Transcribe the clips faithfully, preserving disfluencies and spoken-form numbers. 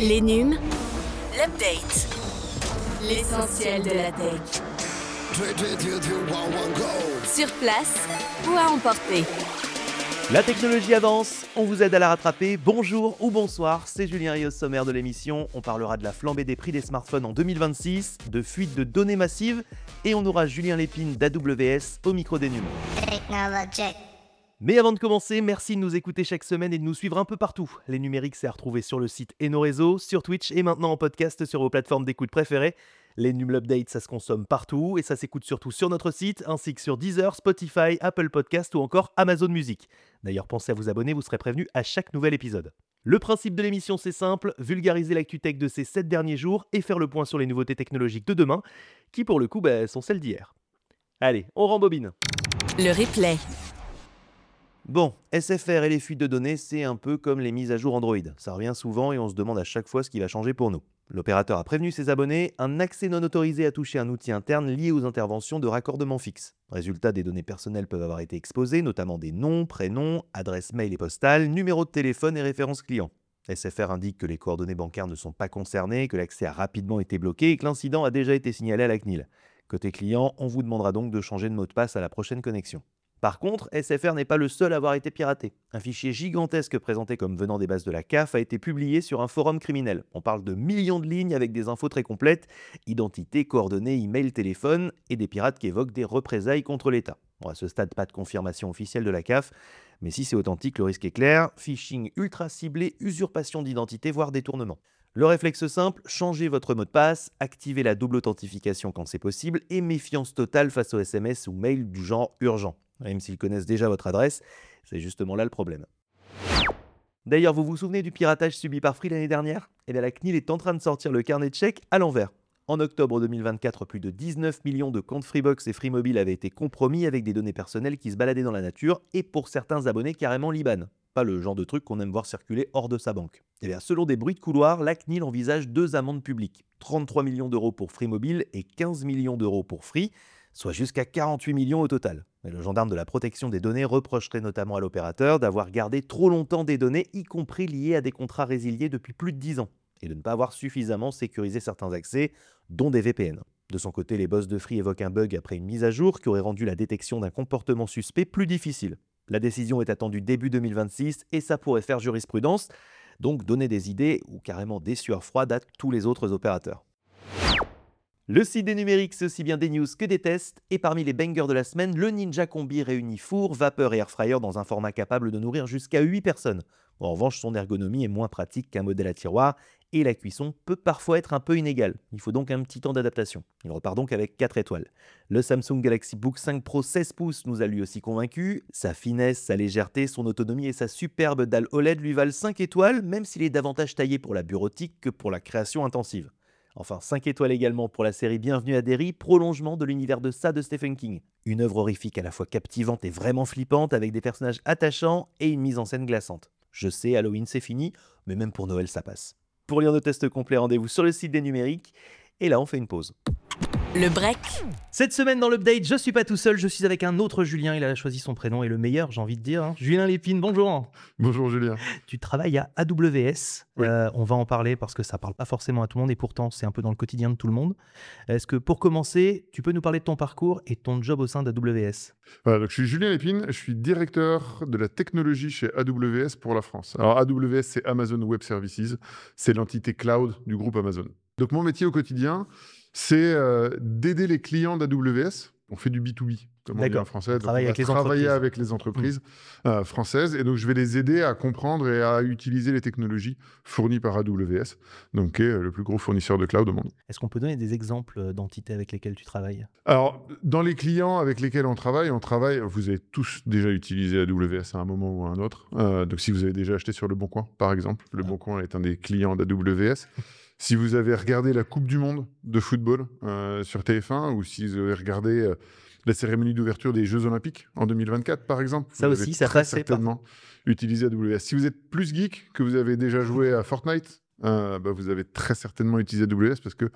Les N U M, l'update. L'essentiel de la tech. Sur place ou à emporter. La technologie avance, on vous aide à la rattraper. Bonjour ou bonsoir, c'est Julien Rios, sommaire de l'émission. On parlera de la flambée des prix des smartphones en deux mille vingt-six, de fuite de données massives, et on aura Julien Lépine d'A W S au micro des N U M. Technologic. Mais avant de commencer, merci de nous écouter chaque semaine et de nous suivre un peu partout. Les numériques, c'est à retrouver sur le site et nos réseaux, sur Twitch et maintenant en podcast sur vos plateformes d'écoute préférées. Les N U M l'Update, ça se consomme partout et ça s'écoute surtout sur notre site, ainsi que sur Deezer, Spotify, Apple Podcast ou encore Amazon Music. D'ailleurs, pensez à vous abonner, vous serez prévenus à chaque nouvel épisode. Le principe de l'émission, c'est simple, vulgariser l'actu-tech de ces sept derniers jours et faire le point sur les nouveautés technologiques de demain, qui pour le coup bah, sont celles d'hier. Allez, on rembobine. Le replay. Bon, S F R et les fuites de données, c'est un peu comme les mises à jour Android. Ça revient souvent et on se demande à chaque fois ce qui va changer pour nous. L'opérateur a prévenu ses abonnés, un accès non autorisé a touché un outil interne lié aux interventions de raccordement fixe. Résultat, des données personnelles peuvent avoir été exposées, notamment des noms, prénoms, adresses mail et postales, numéros de téléphone et références clients. S F R indique que les coordonnées bancaires ne sont pas concernées, que l'accès a rapidement été bloqué et que l'incident a déjà été signalé à la C N I L. Côté client, on vous demandera donc de changer de mot de passe à la prochaine connexion. Par contre, S F R n'est pas le seul à avoir été piraté. Un fichier gigantesque présenté comme venant des bases de la C A F a été publié sur un forum criminel. On parle de millions de lignes avec des infos très complètes, identité, coordonnées, email, téléphone, et des pirates qui évoquent des représailles contre l'État. Bon, à ce stade, pas de confirmation officielle de la C A F, mais si c'est authentique, le risque est clair, phishing ultra ciblé, usurpation d'identité, voire détournement. Le réflexe simple, changez votre mot de passe, activez la double authentification quand c'est possible, et méfiance totale face aux S M S ou mails du genre urgent. Même s'ils connaissent déjà votre adresse, c'est justement là le problème. D'ailleurs, vous vous souvenez du piratage subi par Free l'année dernière ? Eh bien, la C N I L est en train de sortir le carnet de chèques à l'envers. En octobre deux mille vingt-quatre, plus de dix-neuf millions de comptes Freebox et Freemobile avaient été compromis avec des données personnelles qui se baladaient dans la nature et pour certains abonnés carrément l'I B A N. Pas le genre de truc qu'on aime voir circuler hors de sa banque. Eh bien, selon des bruits de couloir, la C N I L envisage deux amendes publiques. trente-trois millions d'euros pour Freemobile et quinze millions d'euros pour Free, soit jusqu'à quarante-huit millions au total. Mais le gendarme de la protection des données reprocherait notamment à l'opérateur d'avoir gardé trop longtemps des données, y compris liées à des contrats résiliés depuis plus de dix ans, et de ne pas avoir suffisamment sécurisé certains accès, dont des V P N. De son côté, les boss de Free évoquent un bug après une mise à jour qui aurait rendu la détection d'un comportement suspect plus difficile. La décision est attendue début deux mille vingt-six et ça pourrait faire jurisprudence, donc donner des idées ou carrément des sueurs froides à tous les autres opérateurs. Le site des numériques, c'est aussi bien des news que des tests, et parmi les bangers de la semaine, le Ninja Combi réunit four, vapeur et airfryer dans un format capable de nourrir jusqu'à huit personnes. Bon, en revanche, son ergonomie est moins pratique qu'un modèle à tiroir, et la cuisson peut parfois être un peu inégale. Il faut donc un petit temps d'adaptation. Il repart donc avec quatre étoiles. Le Samsung Galaxy Book cinq Pro seize pouces nous a lui aussi convaincus. Sa finesse, sa légèreté, son autonomie et sa superbe dalle O L E D lui valent cinq étoiles, même s'il est davantage taillé pour la bureautique que pour la création intensive. Enfin, cinq étoiles également pour la série Bienvenue à Derry, prolongement de l'univers de ça de Stephen King. Une œuvre horrifique à la fois captivante et vraiment flippante, avec des personnages attachants et une mise en scène glaçante. Je sais, Halloween c'est fini, mais même pour Noël ça passe. Pour lire nos tests complets, rendez-vous sur le site des numériques. Et là, on fait une pause. Le break. Cette semaine dans l'update, je suis pas tout seul, je suis avec un autre Julien. Il a choisi son prénom et le meilleur, j'ai envie de dire. Hein. Julien Lépine, bonjour. Bonjour Julien. Tu travailles à A W S. Oui. Euh, on va en parler parce que ça parle pas forcément à tout le monde et pourtant c'est un peu dans le quotidien de tout le monde. Est-ce que pour commencer, tu peux nous parler de ton parcours et de ton job au sein d'A W S ? Voilà, donc je suis Julien Lépine, je suis directeur de la technologie chez A W S pour la France. Alors A W S, c'est Amazon Web Services, c'est l'entité cloud du groupe Amazon. Donc mon métier au quotidien, c'est euh, d'aider les clients d'A W S. On fait du B deux B, comme on dit en français. On Donc travaille on va avec les travailler entreprises. avec les entreprises mmh. euh, françaises. Et donc, je vais les aider à comprendre et à utiliser les technologies fournies par A W S, donc qui est le plus gros fournisseur de cloud au monde. Est-ce qu'on peut donner des exemples d'entités avec lesquelles tu travailles ? Alors, dans les clients avec lesquels on travaille, on travaille, vous avez tous déjà utilisé A W S à un moment ou à un autre. Euh, donc, si vous avez déjà acheté sur Le Bon Coin, par exemple, Le Bon Coin est un des clients d'A W S. Si vous avez regardé la Coupe du Monde de football euh, sur T F un, ou si vous avez regardé euh, la cérémonie d'ouverture des Jeux Olympiques en deux mille vingt-quatre, par exemple, ça vous aussi, avez ça très passe certainement utilisé A W S. Si vous êtes plus geek, que vous avez déjà joué à Fortnite, euh, bah, vous avez très certainement utilisé A W S parce que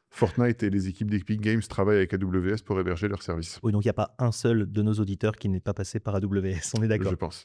Fortnite et les équipes d'Epic Games travaillent avec A W S pour héberger leurs services. Oui, donc il n'y a pas un seul de nos auditeurs qui n'est pas passé par A W S, on est d'accord. Je pense.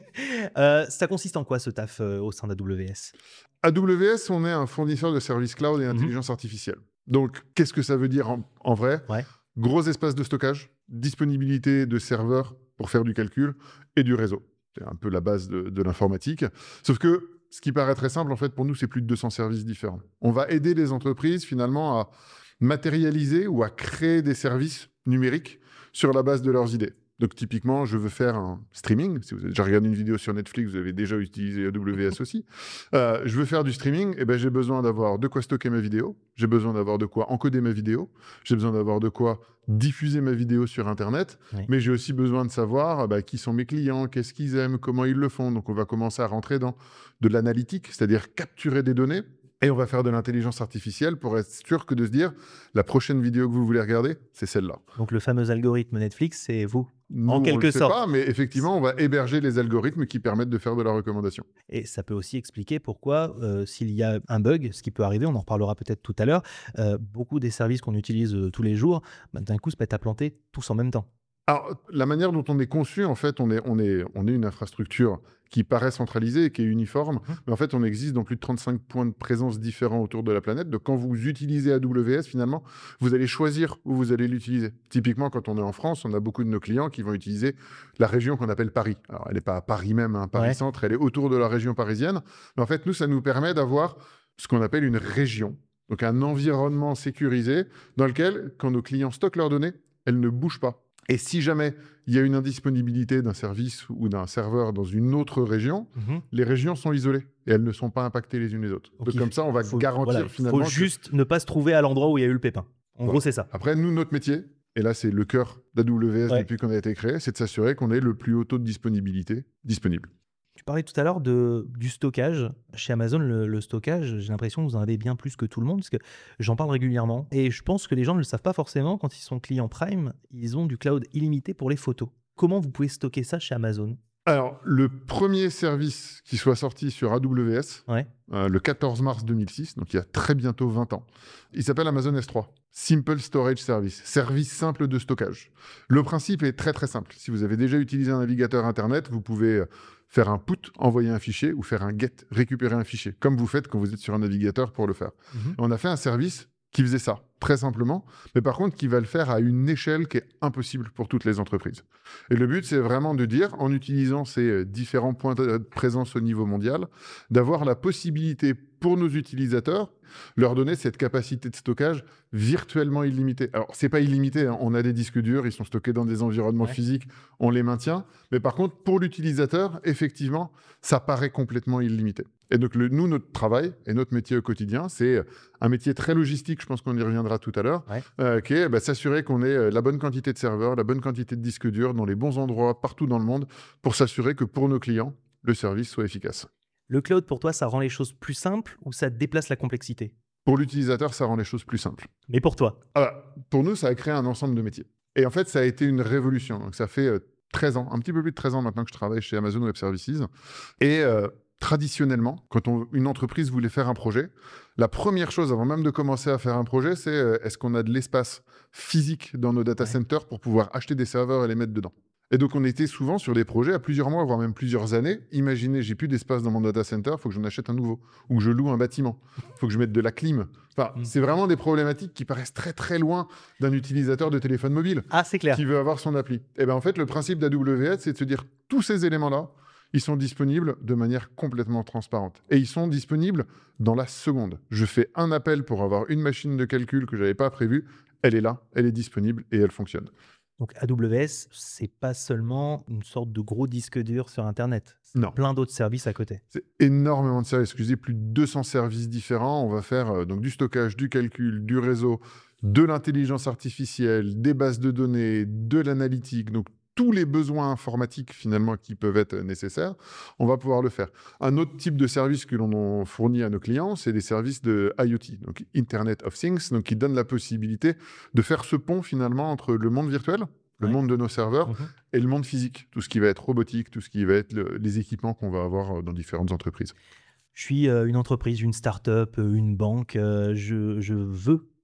euh, ça consiste en quoi ce taf euh, au sein d'A W S? A W S, on est un fournisseur de services cloud et intelligence mmh. artificielle. Donc, qu'est-ce que ça veut dire en, en vrai? Ouais. Gros espace de stockage, disponibilité de serveurs pour faire du calcul et du réseau. C'est un peu la base de, de l'informatique. Sauf que ce qui paraît très simple, en fait, pour nous, c'est plus de deux cents services différents. On va aider les entreprises, finalement, à matérialiser ou à créer des services numériques sur la base de leurs idées. Donc, typiquement, je veux faire un streaming. Si vous avez déjà regardé une vidéo sur Netflix, vous avez déjà utilisé A W S aussi. Euh, je veux faire du streaming, et ben, j'ai besoin d'avoir de quoi stocker ma vidéo. J'ai besoin d'avoir de quoi encoder ma vidéo. J'ai besoin d'avoir de quoi diffuser ma vidéo sur Internet. Oui. Mais j'ai aussi besoin de savoir bah, qui sont mes clients, qu'est-ce qu'ils aiment, comment ils le font. Donc, on va commencer à rentrer dans de l'analytique, c'est-à-dire capturer des données. Et on va faire de l'intelligence artificielle pour être sûr que de se dire, la prochaine vidéo que vous voulez regarder, c'est celle-là. Donc, le fameux algorithme Netflix, c'est vous, Nous, en quelque on le sait sorte. Pas, mais effectivement, on va héberger les algorithmes qui permettent de faire de la recommandation. Et ça peut aussi expliquer pourquoi, euh, s'il y a un bug, ce qui peut arriver, on en reparlera peut-être tout à l'heure, euh, beaucoup des services qu'on utilise euh, tous les jours, bah, d'un coup, se mettent à planter tous en même temps. Alors, la manière dont on est conçu, en fait, on est, on est, on est une infrastructure qui paraît centralisée et qui est uniforme, mmh. mais en fait, on existe dans plus de trente-cinq points de présence différents autour de la planète. Donc, quand vous utilisez A W S, finalement, vous allez choisir où vous allez l'utiliser. Typiquement, quand on est en France, on a beaucoup de nos clients qui vont utiliser la région qu'on appelle Paris. Alors, elle n'est pas à Paris même, hein, Paris-Centre, ouais. Elle est autour de la région parisienne. Mais en fait, nous, ça nous permet d'avoir ce qu'on appelle une région, donc un environnement sécurisé dans lequel, quand nos clients stockent leurs données, elles ne bougent pas. Et si jamais il y a une indisponibilité d'un service ou d'un serveur dans une autre région, mmh. les régions sont isolées et elles ne sont pas impactées les unes les autres. Donc, Donc comme ça, on va faut, garantir voilà, finalement... Il faut juste que... ne pas se trouver à l'endroit où il y a eu le pépin. En voilà. gros, c'est ça. Après, nous, notre métier, et là, c'est le cœur d'A W S ouais. depuis qu'on a été créé, c'est de s'assurer qu'on ait le plus haut taux de disponibilité disponible. Tu parlais tout à l'heure de, du stockage. Chez Amazon, le, le stockage, j'ai l'impression que vous en avez bien plus que tout le monde, parce que j'en parle régulièrement. Et je pense que les gens ne le savent pas forcément. Quand ils sont clients Prime, ils ont du cloud illimité pour les photos. Comment vous pouvez stocker ça chez Amazon ? Alors, le premier service qui soit sorti sur A W S, ouais. euh, le quatorze mars deux mille six, donc il y a très bientôt vingt ans, il s'appelle Amazon S trois. Simple Storage Service, service simple de stockage. Le principe est très très simple. Si vous avez déjà utilisé un navigateur Internet, vous pouvez faire un put, envoyer un fichier, ou faire un get, récupérer un fichier, comme vous faites quand vous êtes sur un navigateur pour le faire. Mmh. On a fait un service qui faisait ça, très simplement, mais par contre qui va le faire à une échelle qui est impossible pour toutes les entreprises. Et le but, c'est vraiment de dire, en utilisant ces différents points de présence au niveau mondial, d'avoir la possibilité pour nos utilisateurs, leur donner cette capacité de stockage virtuellement illimitée. Alors, c'est pas illimité, hein. On a des disques durs, ils sont stockés dans des environnements ouais. physiques, on les maintient, mais par contre, pour l'utilisateur, effectivement, ça paraît complètement illimité. Et donc, le, nous, notre travail et notre métier au quotidien, c'est un métier très logistique, je pense qu'on y reviendra tout à l'heure, ouais. euh, qui est bah, s'assurer qu'on ait la bonne quantité de serveurs, la bonne quantité de disques durs dans les bons endroits partout dans le monde pour s'assurer que pour nos clients, le service soit efficace. Le cloud, pour toi, ça rend les choses plus simples ou ça déplace la complexité ? Pour l'utilisateur, ça rend les choses plus simples. Mais pour toi ? Alors, pour nous, ça a créé un ensemble de métiers. Et en fait, ça a été une révolution. Donc, ça fait euh, treize ans, un petit peu plus de treize ans maintenant que je travaille chez Amazon Web Services. Et euh, traditionnellement, quand on, une entreprise voulait faire un projet, la première chose, avant même de commencer à faire un projet, c'est euh, est-ce qu'on a de l'espace physique dans nos data centers ouais. pour pouvoir acheter des serveurs et les mettre dedans. Et donc, on était souvent sur des projets à plusieurs mois, voire même plusieurs années. Imaginez, j'ai plus d'espace dans mon data center, il faut que j'en achète un nouveau, ou que je loue un bâtiment, il faut que je mette de la clim. Enfin, mmh. c'est vraiment des problématiques qui paraissent très, très loin d'un utilisateur de téléphone mobile ah, c'est clair. qui veut avoir son appli. Et bien, en fait, le principe d'A W S, c'est de se dire tous ces éléments-là, ils sont disponibles de manière complètement transparente. Et ils sont disponibles dans la seconde. Je fais un appel pour avoir une machine de calcul que je n'avais pas prévue. Elle est là, elle est disponible et elle fonctionne. Donc A W S, c'est pas seulement une sorte de gros disque dur sur Internet. C'est non. Plein d'autres services à côté. C'est énormément de services. Excusez, plus de deux cents services différents. On va faire euh, donc du stockage, du calcul, du réseau, de l'intelligence artificielle, des bases de données, de l'analytique. Donc tous les besoins informatiques finalement qui peuvent être nécessaires, on va pouvoir le faire. Un autre type de service que l'on fournit à nos clients, c'est des services de I O T, donc Internet of Things, donc qui donnent la possibilité de faire ce pont finalement entre le monde virtuel, le ouais. monde de nos serveurs, mmh. et le monde physique, tout ce qui va être robotique, tout ce qui va être le, les équipements qu'on va avoir dans différentes entreprises. Je suis euh, une entreprise, une start-up, une banque, euh, je, je veux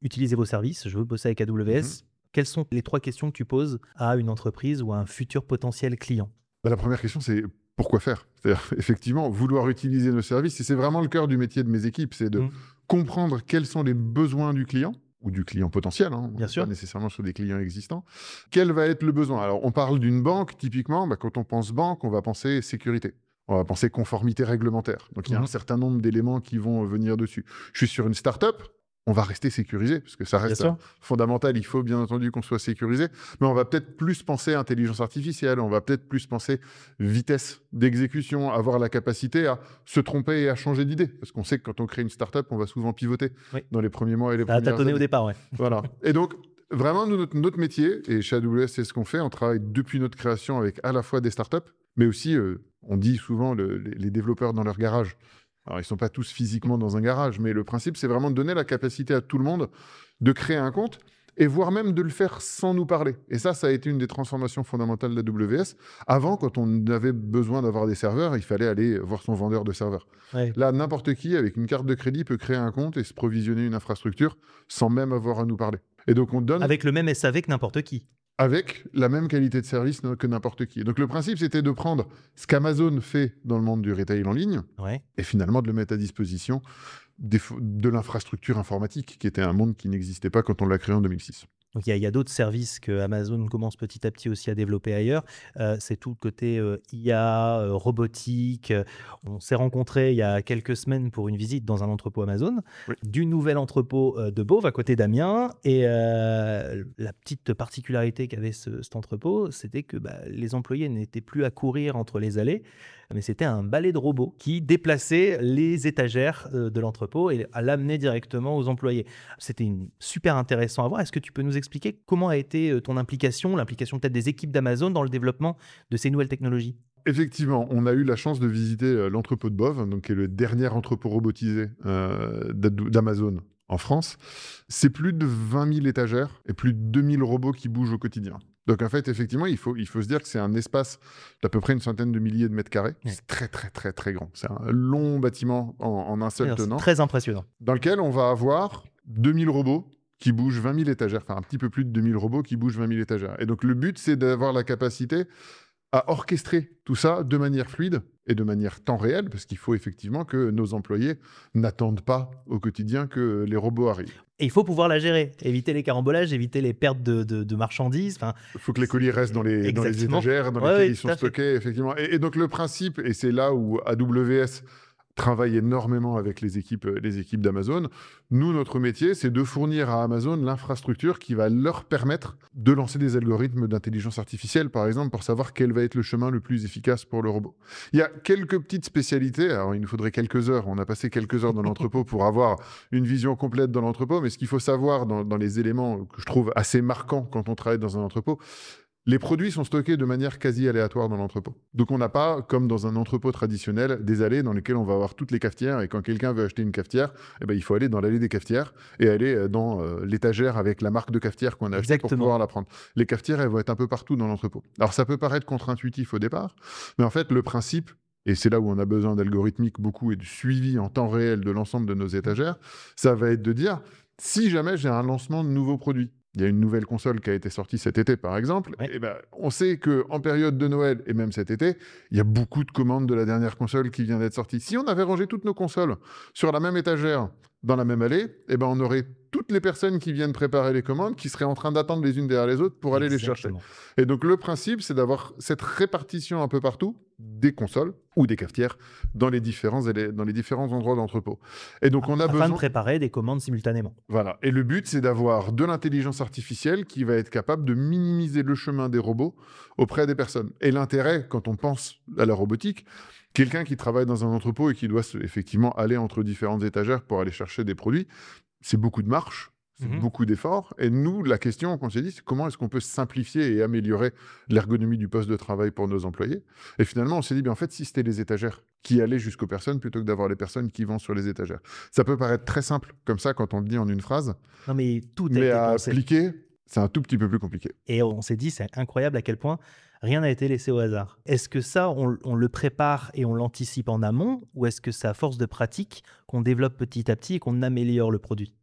utiliser vos services, je veux bosser avec A W S. Mmh. Quelles sont les trois questions que tu poses à une entreprise ou à un futur potentiel client ? Bah, la première question, c'est pourquoi faire ? C'est-à-dire, effectivement, vouloir utiliser nos services, et c'est vraiment le cœur du métier de mes équipes, c'est de mmh. comprendre quels sont les besoins du client, ou du client potentiel, hein, Bien sûr. pas nécessairement sur des clients existants. Quel va être le besoin ? Alors, on parle d'une banque, typiquement, bah, quand on pense banque, on va penser sécurité. On va penser conformité réglementaire. Donc, il y a mmh. un certain nombre d'éléments qui vont venir dessus. Je suis sur une start-up, on va rester sécurisé, parce que ça reste fondamental. Il faut bien entendu qu'on soit sécurisé. Mais on va peut-être plus penser intelligence artificielle, on va peut-être plus penser vitesse d'exécution, avoir la capacité à se tromper et à changer d'idée. Parce qu'on sait que quand on crée une start-up, on va souvent pivoter oui. dans les premiers mois et les ça premières a tâtonné années. au départ, ouais. Voilà. Et donc, vraiment, nous, notre, notre métier, et chez A W S, c'est ce qu'on fait, on travaille depuis notre création avec à la fois des startups, mais aussi, euh, on dit souvent, le, les, les développeurs dans leur garage. Alors, ils ne sont pas tous physiquement dans un garage, mais le principe, c'est vraiment de donner la capacité à tout le monde de créer un compte et voire même de le faire sans nous parler. Et ça, ça a été une des transformations fondamentales d'A W S. Avant, quand on avait besoin d'avoir des serveurs, il fallait aller voir son vendeur de serveurs. Ouais. Là, n'importe qui, avec une carte de crédit, peut créer un compte et se provisionner une infrastructure sans même avoir à nous parler. Et donc, on donne... Avec le même S A V que n'importe qui. Avec la même qualité de service que n'importe qui. Donc le principe, c'était de prendre ce qu'Amazon fait dans le monde du retail en ligne ouais. et finalement de le mettre à disposition des, de l'infrastructure informatique, qui était un monde qui n'existait pas quand on l'a créé en deux mille six. Donc il y, y a d'autres services que Amazon commence petit à petit aussi à développer ailleurs. Euh, c'est tout le côté euh, I A, euh, robotique. On s'est rencontrés il y a quelques semaines pour une visite dans un entrepôt Amazon, oui. du nouvel entrepôt euh, de Beauve à côté d'Amiens. Et euh, la petite particularité qu'avait ce, cet entrepôt, c'était que bah, les employés n'étaient plus à courir entre les allées, mais c'était un balai de robot qui déplaçait les étagères euh, de l'entrepôt et l'amenait directement aux employés. C'était une, super intéressant à voir. Est-ce que tu peux nous expliquer comment a été ton implication, l'implication peut-être des équipes d'Amazon dans le développement de ces nouvelles technologies ? Effectivement, on a eu la chance de visiter l'entrepôt de Beauve, donc, qui est le dernier entrepôt robotisé euh, d'Amazon en France. C'est plus de vingt mille étagères et plus de deux mille robots qui bougent au quotidien. Donc en fait, effectivement, il faut, il faut se dire que c'est un espace d'à peu près une centaine de milliers de mètres carrés. Ouais. C'est très, très, très, très grand. C'est un long bâtiment en, en un seul Alors, tenant. C'est très impressionnant. Dans lequel on va avoir deux mille robots qui bougent vingt mille étagères, enfin un petit peu plus de deux mille robots qui bougent vingt mille étagères. Et donc le but, c'est d'avoir la capacité à orchestrer tout ça de manière fluide et de manière temps réel, parce qu'il faut effectivement que nos employés n'attendent pas au quotidien que les robots arrivent. Et il faut pouvoir la gérer, éviter les carambolages, éviter les pertes de, de, de marchandises. Il faut que les colis restent dans les, dans les étagères, dans ouais, lesquelles ouais, ils sont stockés, effectivement. Et, et donc le principe, et c'est là où A W S travaille énormément avec les équipes, les équipes d'Amazon. Nous, notre métier, c'est de fournir à Amazon l'infrastructure qui va leur permettre de lancer des algorithmes d'intelligence artificielle, par exemple, pour savoir quel va être le chemin le plus efficace pour le robot. Il y a quelques petites spécialités. Alors, il nous faudrait quelques heures. On a passé quelques heures dans l'entrepôt pour avoir une vision complète dans l'entrepôt. Mais ce qu'il faut savoir dans, dans les éléments que je trouve assez marquants quand on travaille dans un entrepôt, les produits sont stockés de manière quasi aléatoire dans l'entrepôt. Donc, on n'a pas, comme dans un entrepôt traditionnel, des allées dans lesquelles on va avoir toutes les cafetières. Et quand quelqu'un veut acheter une cafetière, eh ben, il faut aller dans l'allée des cafetières et aller dans euh, l'étagère avec la marque de cafetière qu'on a achetée pour pouvoir la prendre. Les cafetières, elles vont être un peu partout dans l'entrepôt. Alors, ça peut paraître contre-intuitif au départ, mais en fait, le principe, et c'est là où on a besoin d'algorithmique beaucoup et de suivi en temps réel de l'ensemble de nos étagères, ça va être de dire, si jamais j'ai un lancement de nouveaux produits, il y a une nouvelle console qui a été sortie cet été, par exemple. Ouais. Et ben, on sait qu'en période de Noël, et même cet été, il y a beaucoup de commandes de la dernière console qui vient d'être sortie. Si on avait rangé toutes nos consoles sur la même étagère, dans la même allée, et ben, on aurait toutes les personnes qui viennent préparer les commandes qui seraient en train d'attendre les unes derrière les autres pour aller Exactement. les chercher. Et donc, le principe, c'est d'avoir cette répartition un peu partout des consoles ou des cafetières dans les différents, dans les différents endroits d'entrepôt. Et donc, on a Afin besoin de préparer des commandes simultanément. Voilà. Et le but, c'est d'avoir de l'intelligence artificielle qui va être capable de minimiser le chemin des robots auprès des personnes. Et l'intérêt, quand on pense à la robotique, quelqu'un qui travaille dans un entrepôt et qui doit effectivement aller entre différentes étagères pour aller chercher des produits, c'est beaucoup de marche, c'est mmh. beaucoup d'efforts. Et nous, la question qu'on s'est dit, c'est comment est-ce qu'on peut simplifier et améliorer l'ergonomie du poste de travail pour nos employés. Et finalement, on s'est dit, bien, en fait, si c'était les étagères qui allaient jusqu'aux personnes plutôt que d'avoir les personnes qui vont sur les étagères. Ça peut paraître très simple, comme ça, quand on le dit en une phrase. Non, mais tout a mais été à pensé. appliquer, c'est un tout petit peu plus compliqué. Et on s'est dit, c'est incroyable à quel point rien n'a été laissé au hasard. Est-ce que ça, on, on le prépare et on l'anticipe en amont, ou est-ce que c'est à force de pratique qu'on développe petit à petit et qu'on améliore le produit ?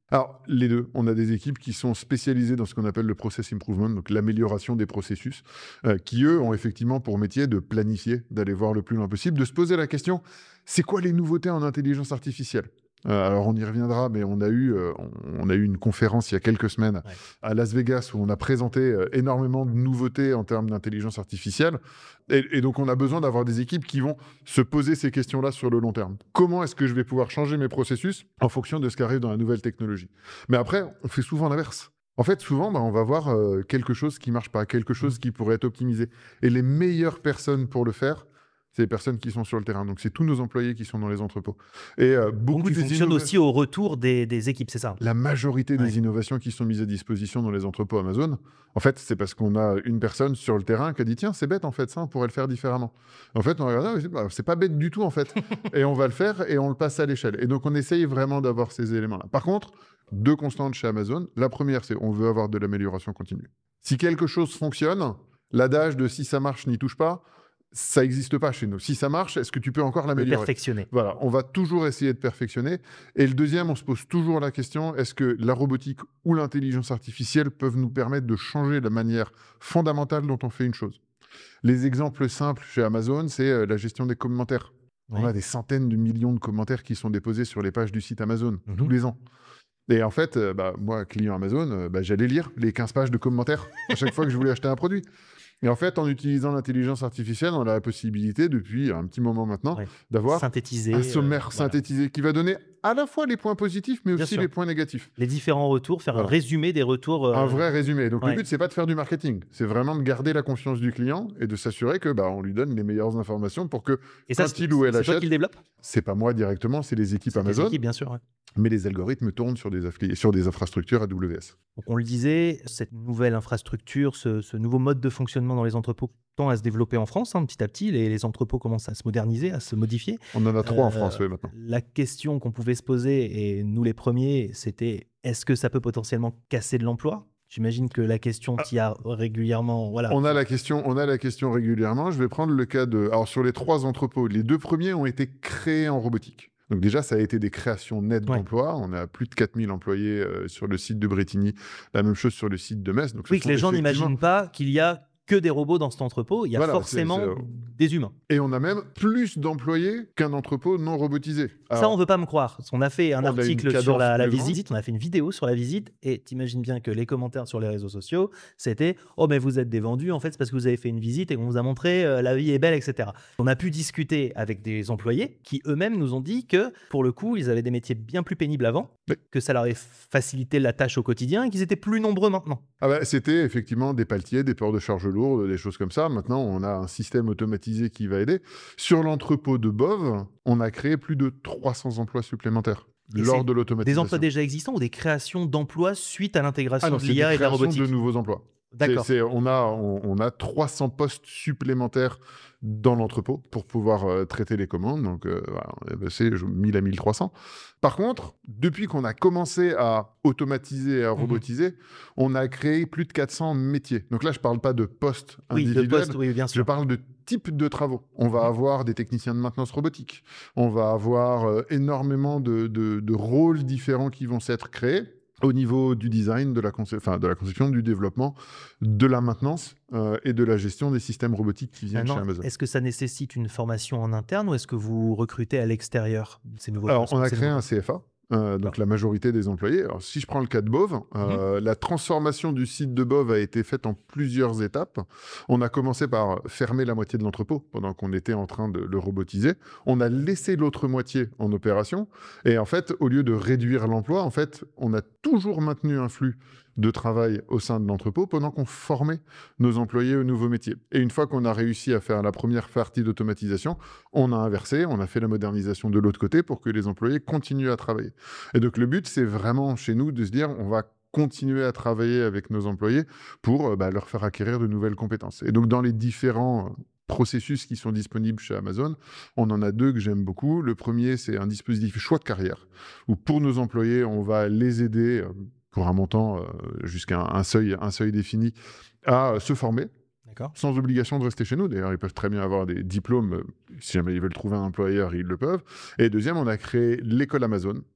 Alors, les deux. On a des équipes qui sont spécialisées dans ce qu'on appelle le process improvement, donc l'amélioration des processus, euh, qui, eux, ont effectivement pour métier de planifier, d'aller voir le plus loin possible, de se poser la question, c'est quoi les nouveautés en intelligence artificielle ? Euh, alors, on y reviendra, mais on a, eu, euh, on, on a eu une conférence il y a quelques semaines ouais. à Las Vegas où on a présenté euh, énormément de nouveautés en termes d'intelligence artificielle. Et, et donc, on a besoin d'avoir des équipes qui vont se poser ces questions-là sur le long terme. Comment est-ce que je vais pouvoir changer mes processus en fonction de ce qui arrive dans la nouvelle technologie ? Mais après, on fait souvent l'inverse. En fait, souvent, bah, on va voir euh, quelque chose qui ne marche pas, quelque chose qui pourrait être optimisé. Et les meilleures personnes pour le faire, c'est les personnes qui sont sur le terrain. Donc, c'est tous nos employés qui sont dans les entrepôts. Et euh, beaucoup Donc, tu fonctionnes aussi au retour des, des équipes, c'est ça ? La majorité ouais. des innovations qui sont mises à disposition dans les entrepôts Amazon, en fait, c'est parce qu'on a une personne sur le terrain qui a dit « Tiens, c'est bête, en fait, ça, on pourrait le faire différemment. » En fait, on a regardé, ah, c'est pas bête du tout, en fait. Et on va le faire et on le passe à l'échelle. Et donc, on essaye vraiment d'avoir ces éléments-là. Par contre, deux constantes chez Amazon. La première, c'est on veut avoir de l'amélioration continue. Si quelque chose fonctionne, l'adage de « si ça marche, n'y touche pas », ça n'existe pas chez nous. Si ça marche, est-ce que tu peux encore l'améliorer ? Perfectionner. Voilà, on va toujours essayer de perfectionner. Et le deuxième, on se pose toujours la question, est-ce que la robotique ou l'intelligence artificielle peuvent nous permettre de changer la manière fondamentale dont on fait une chose ? Les exemples simples chez Amazon, c'est la gestion des commentaires. Oui. On a des centaines de millions de commentaires qui sont déposés sur les pages du site Amazon mm-hmm. tous les ans. Et en fait, bah, moi, client Amazon, bah, j'allais lire les quinze pages de commentaires à chaque fois que je voulais acheter un produit. Et en fait, en utilisant l'intelligence artificielle, on a la possibilité, depuis un petit moment maintenant, ouais. d'avoir synthétiser, un sommaire euh, synthétisé voilà. qui va donner à la fois les points positifs, mais Bien aussi sûr. les points négatifs. Les différents retours, faire voilà. un résumé des retours. Euh... Un vrai résumé. Donc, ouais. le but, c'est pas de faire du marketing. C'est vraiment de garder la confiance du client et de s'assurer que bah, on lui donne les meilleures informations pour que et ça, quand il ou elle achète... C'est toi qui le développe ? C'est pas moi directement, c'est les équipes c'est Amazon. Les équipes, bien sûr. Ouais. Mais les algorithmes tournent sur des, affli... sur des infrastructures A W S. Donc on le disait, cette nouvelle infrastructure, ce, ce nouveau mode de fonctionnement dans les entrepôts tend à se développer en France. Hein, petit à petit, les, les entrepôts commencent à se moderniser, à se modifier. On en a trois euh, en France, oui, maintenant. La question qu'on pouvait se poser, et nous les premiers, c'était est-ce que ça peut potentiellement casser de l'emploi ? J'imagine que la question ah. t'y a régulièrement... Voilà. On a la question, on a la question régulièrement. Je vais prendre le cas de... Alors, sur les trois entrepôts, les deux premiers ont été créés en robotique. Donc déjà, ça a été des créations nettes ouais. d'emplois. On a plus de quatre mille employés euh, sur le site de Bretigny. La même chose sur le site de Metz. Donc, oui, que les gens effectivement... n'imaginent pas qu'il y a que des robots dans cet entrepôt. Il y a voilà, forcément c'est, c'est... des humains. Et on a même plus d'employés qu'un entrepôt non robotisé. Alors, ça, on ne veut pas me croire. On a fait un article sur la, la visite, on a fait une vidéo sur la visite, et t'imagines bien que les commentaires sur les réseaux sociaux, c'était « Oh, mais vous êtes des vendus, en fait, c'est parce que vous avez fait une visite et qu'on vous a montré euh, la vie est belle, et cetera » On a pu discuter avec des employés qui, eux-mêmes, nous ont dit que, pour le coup, ils avaient des métiers bien plus pénibles avant, oui. que ça leur avait facilité la tâche au quotidien et qu'ils étaient plus nombreux maintenant. Ah bah, c'était effectivement des paletiers, des ports de charge lourdes, des choses comme ça. Maintenant, on a un système automatisé qui va aider. Sur l'entrepôt de Bove, on a créé plus de trois cents emplois supplémentaires et lors de l'automatisation. Des emplois déjà existants ou des créations d'emplois suite à l'intégration ah non, de l'I A et de la robotique ? C'est de nouveaux emplois. D'accord. C'est, c'est, on, a, on, on a trois cents postes supplémentaires dans l'entrepôt pour pouvoir euh, traiter les commandes. Donc, euh, voilà, c'est mille à mille trois cents. Par contre, depuis qu'on a commencé à automatiser et à robotiser, mmh. on a créé plus de quatre cents métiers. Donc là, je ne parle pas de postes oui, individuels, de postes, oui, bien sûr. Je parle de type de travaux. On va mmh. avoir des techniciens de maintenance robotique. On va avoir euh, énormément de, de, de rôles différents qui vont s'être créés au niveau du design, de la, conce- enfin, de la conception, du développement, de la maintenance euh, et de la gestion des systèmes robotiques qui viennent Maintenant, chez Amazon. Est-ce que ça nécessite une formation en interne ou est-ce que vous recrutez à l'extérieur ces nouveaux Alors, postes, on a créé nouveaux... un C F A. Euh, donc la majorité des employés. Alors, si je prends le cas de Bove, euh, mmh. la transformation du site de Bove a été faite en plusieurs étapes. On a commencé par fermer la moitié de l'entrepôt pendant qu'on était en train de le robotiser. On a laissé l'autre moitié en opération. Et en fait, au lieu de réduire l'emploi, en fait, on a toujours maintenu un flux de travail au sein de l'entrepôt pendant qu'on formait nos employés aux nouveaux métiers. Et une fois qu'on a réussi à faire la première partie d'automatisation, on a inversé, on a fait la modernisation de l'autre côté pour que les employés continuent à travailler. Et donc le but, c'est vraiment chez nous de se dire, on va continuer à travailler avec nos employés pour bah, leur faire acquérir de nouvelles compétences. Et donc dans les différents processus qui sont disponibles chez Amazon, on en a deux que j'aime beaucoup. Le premier, c'est un dispositif choix de carrière, où pour nos employés, on va les aider pour un montant euh, jusqu'à un seuil, un seuil défini, à se former, D'accord. sans obligation de rester chez nous. D'ailleurs, ils peuvent très bien avoir des diplômes. Si jamais ils veulent trouver un employeur, ils le peuvent. Et deuxième, on a créé l'école Amazon,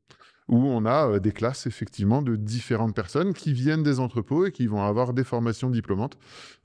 où on a euh, des classes effectivement de différentes personnes qui viennent des entrepôts et qui vont avoir des formations diplômantes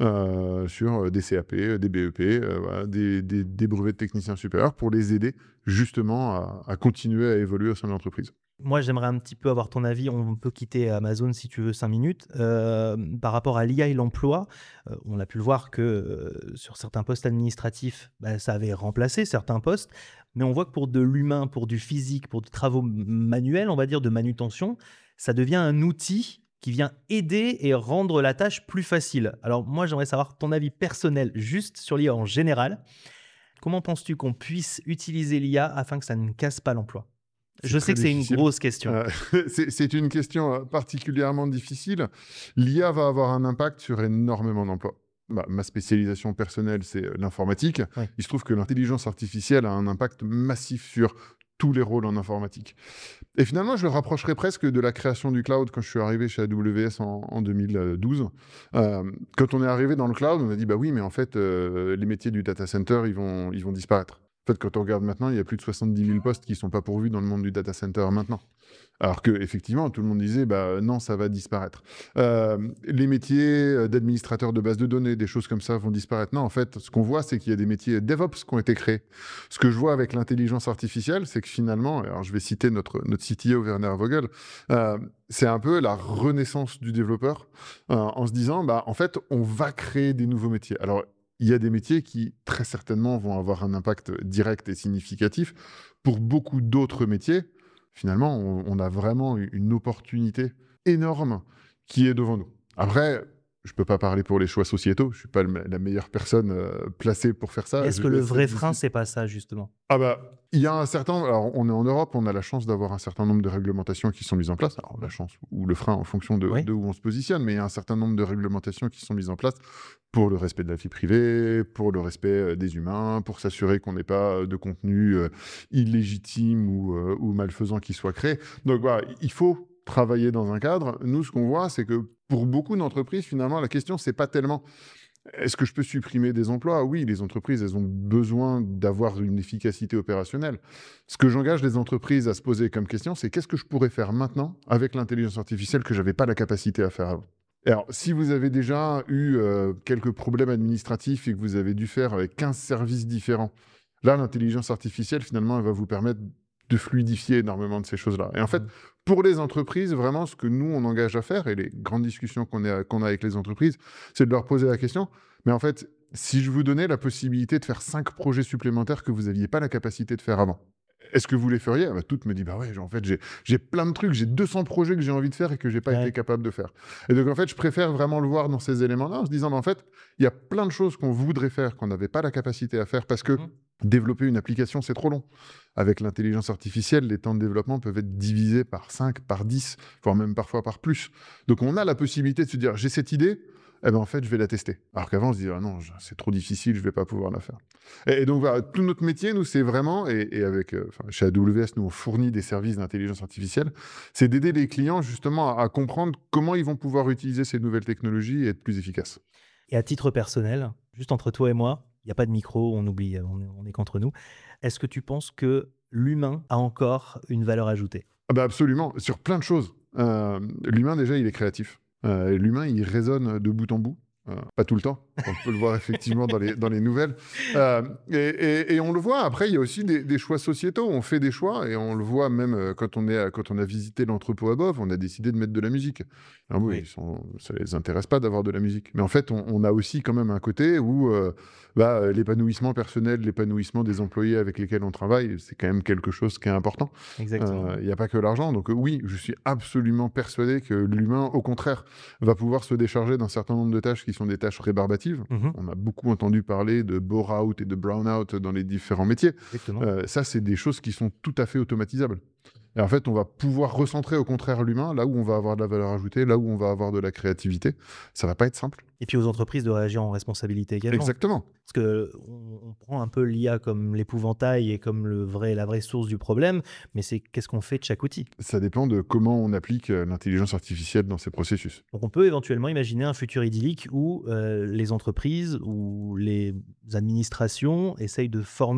euh, sur euh, des C A P, des B E P, euh, voilà, des, des- des brevets de techniciens supérieurs pour les aider justement à, à continuer à évoluer au sein de l'entreprise. Moi, j'aimerais un petit peu avoir ton avis. On peut quitter Amazon si tu veux cinq minutes. Euh, par rapport à l'I A et l'emploi, euh, on a pu le voir que euh, sur certains postes administratifs, bah, ça avait remplacé certains postes. Mais on voit que pour de l'humain, pour du physique, pour des travaux m- manuels, on va dire de manutention, ça devient un outil qui vient aider et rendre la tâche plus facile. Alors moi, j'aimerais savoir ton avis personnel juste sur l'I A en général. Comment penses-tu qu'on puisse utiliser l'I A afin que ça ne casse pas l'emploi? C'est Je très sais que c'est une difficile. grosse question. Euh, c'est c'est une question euh, particulièrement difficile. L'I A va avoir un impact sur énormément d'emplois. Bah, ma spécialisation personnelle, c'est euh, l'informatique. Oui. Il se trouve que l'intelligence artificielle a un impact massif sur tous les rôles en informatique. Et finalement, je le rapprocherais presque de la création du cloud quand je suis arrivé chez A W S en, en deux mille douze. Euh, quand on est arrivé dans le cloud, on a dit, bah oui, mais en fait, euh, les métiers du data center, ils vont, ils vont disparaître. En fait, quand on regarde maintenant, il y a plus de soixante-dix mille postes qui ne sont pas pourvus dans le monde du data center maintenant. Alors que effectivement, tout le monde disait, bah non, ça va disparaître. Euh, les métiers d'administrateur de base de données, des choses comme ça vont disparaître. Non, en fait, ce qu'on voit, c'est qu'il y a des métiers DevOps qui ont été créés. Ce que je vois avec l'intelligence artificielle, c'est que finalement, alors je vais citer notre, notre C T O Werner Vogel, euh, c'est un peu la renaissance du développeur euh, en se disant, bah en fait, on va créer des nouveaux métiers. Alors, il y a des métiers qui, très certainement, vont avoir un impact direct et significatif. Pour beaucoup d'autres métiers, finalement, on, on a vraiment une opportunité énorme qui est devant nous. Après, je ne peux pas parler pour les choix sociétaux. Je ne suis pas le- la meilleure personne euh, placée pour faire ça. Est-ce Je que le laisse vrai cette frein, discussion. c'est pas ça, justement? Ah bah, il y a un certain... Alors, on est en Europe, on a la chance d'avoir un certain nombre de réglementations qui sont mises en place. Alors, la chance ou le frein en fonction de, Oui. de où on se positionne, mais il y a un certain nombre de réglementations qui sont mises en place pour le respect de la vie privée, pour le respect euh, des humains, pour s'assurer qu'on n'ait pas euh, de contenu euh, illégitime ou, euh, ou malfaisant qui soit créé. Donc, voilà, il faut travailler dans un cadre. Nous, ce qu'on voit, c'est que pour beaucoup d'entreprises, finalement, la question, c'est pas tellement est-ce que je peux supprimer des emplois? Oui, les entreprises, elles ont besoin d'avoir une efficacité opérationnelle. Ce que j'engage les entreprises à se poser comme question, c'est qu'est-ce que je pourrais faire maintenant avec l'intelligence artificielle que je n'avais pas la capacité à faire avant? Et alors, si vous avez déjà eu euh, quelques problèmes administratifs et que vous avez dû faire avec quinze services différents, là, l'intelligence artificielle, finalement, elle va vous permettre de fluidifier énormément de ces choses-là. Et en fait, pour les entreprises, vraiment, ce que nous, on engage à faire, et les grandes discussions qu'on a, qu'on a avec les entreprises, c'est de leur poser la question, mais en fait, si je vous donnais la possibilité de faire cinq projets supplémentaires que vous n'aviez pas la capacité de faire avant, est-ce que vous les feriez? Ah bah, toutes me disent, bah ouais, en fait, j'ai, j'ai plein de trucs, j'ai deux cents projets que j'ai envie de faire et que j'ai pas Ouais. été capable de faire. Et donc, en fait, je préfère vraiment le voir dans ces éléments-là, en se disant, bah, en fait, il y a plein de choses qu'on voudrait faire, qu'on n'avait pas la capacité à faire parce que Mhm. développer une application, c'est trop long. Avec l'intelligence artificielle, les temps de développement peuvent être divisés par cinq, par dix, voire même parfois par plus. Donc, on a la possibilité de se dire, j'ai cette idée, eh ben, en fait, je vais la tester. Alors qu'avant, on se dit, ah non, je- c'est trop difficile, je ne vais pas pouvoir la faire. Et, et donc, voilà, tout notre métier, nous, c'est vraiment, et, et avec, euh, enfin, chez A W S, nous, on fournit des services d'intelligence artificielle, c'est d'aider les clients, justement, à, à comprendre comment ils vont pouvoir utiliser ces nouvelles technologies et être plus efficaces. Et à titre personnel, juste entre toi et moi, il n'y a pas de micro, on oublie, on est, on est qu'entre nous. Est-ce que tu penses que l'humain a encore une valeur ajoutée? Ah bah absolument, sur plein de choses. Euh, l'humain, déjà, il est créatif. Euh, et l'humain, il résonne de bout en bout. Euh, pas tout le temps, on peut le voir effectivement dans les, dans les nouvelles. Euh, et, et- et on le voit, après, il y a aussi des, des choix sociétaux. On fait des choix et on le voit même euh, quand on, est, à- quand on a visité l'entrepôt Above, on a décidé de mettre de la musique. Alors oui, Oui. ils sont- ça ne les intéresse pas d'avoir de la musique. Mais en fait, on, on a aussi quand même un côté où euh, bah, euh, l'épanouissement personnel, l'épanouissement des employés avec lesquels on travaille, c'est quand même quelque chose qui est important. Exactement. Il n'y a pas que l'argent. Donc euh, oui, je suis absolument persuadé que l'humain, au contraire, va pouvoir se décharger d'un certain nombre de tâches qui sont des tâches rébarbatives. Mhm. On a beaucoup entendu parler de bore-out et de brown-out dans les différents métiers. Exactement. Euh, ça, c'est des choses qui sont tout à fait automatisables. Et en fait, on va pouvoir recentrer au contraire l'humain là où on va avoir de la valeur ajoutée, là où on va avoir de la créativité. Ça va pas être simple. Et puis aux entreprises de réagir en responsabilité également. Exactement. Parce que on, on prend un peu l'I A comme l'épouvantail et comme le vrai, la vraie source du problème, mais c'est qu'est-ce qu'on fait de chaque outil. Ça dépend de comment on applique euh, l'intelligence artificielle dans ces processus. Donc on peut éventuellement imaginer un futur idyllique où euh, les entreprises ou les administrations essayent de former